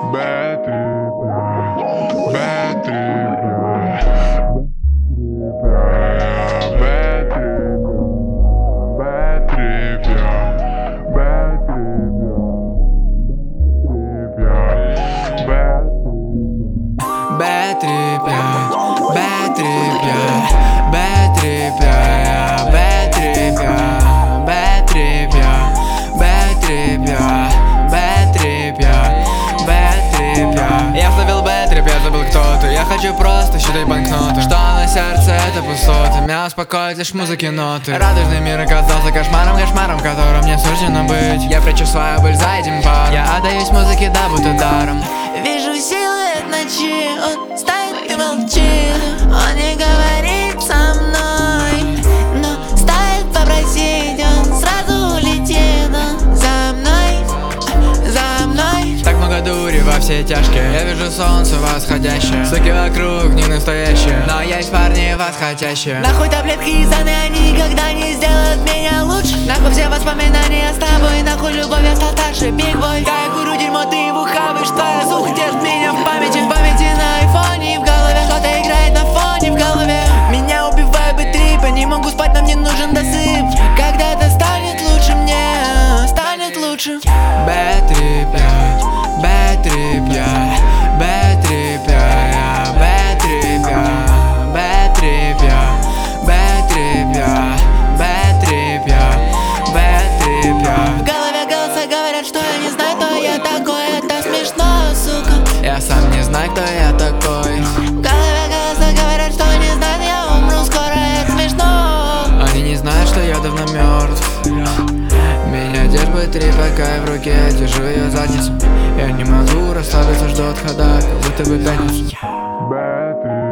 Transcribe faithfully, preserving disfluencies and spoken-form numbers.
Bad trip, bad trip, bad trip, bad trip, bad trip, Bad trip, bad trip, bad trip, bad trip, bad trip, bad trip, bad trip, bad trip. Я словил bad trip, я забыл кто ты. Я хочу просто считать банкноты. Что на сердце это пустоты. Меня успокоит лишь музыки ноты. Радужный мир оказался кошмаром, кошмаром, в котором мне суждено быть. Я прячу свою боль за этим паром. Я отдаюсь музыке, да будто даром. Вижу силуэт ночи, он стоит и молчит. Он не говорит со мной, но стоит попросить, он сразу улетит. Он за мной, за мной. Так много дури во все тяжкие. Я вижу солнце восходящее. Суки вокруг не настоящие, но есть парни восходящие. Нахуй таблетки и заны, они никогда не сделают меня лучше. Нахуй все воспоминания с тобой, нахуй любовь, я стал старше, биг бой. Я курю дерьмо, ты его хаваешь, твоя сука держит меня в памяти. В памяти на айфоне, в голове кто-то играет на фоне, в голове меня убивает бэт-трип, не могу спать, нам не нужен досып. Когда-то станет лучше мне, станет лучше. Bad trip, bad trip, bad trip, bad trip, bad trip, bad trip, bad trip, bad trip. В голове голоса говорят, что я не знаю, кто я такой. Это смешно, сука. Я сам не знаю, кто я такой. В голове голоса говорят, что не знают, я умру скоро, это смешно. Они не знают, что я давно мертв. Меня держит три, пока я в руке держу ее задницу. Я не могу расслабиться, жду отхода, как будто бы пятница. bad trip.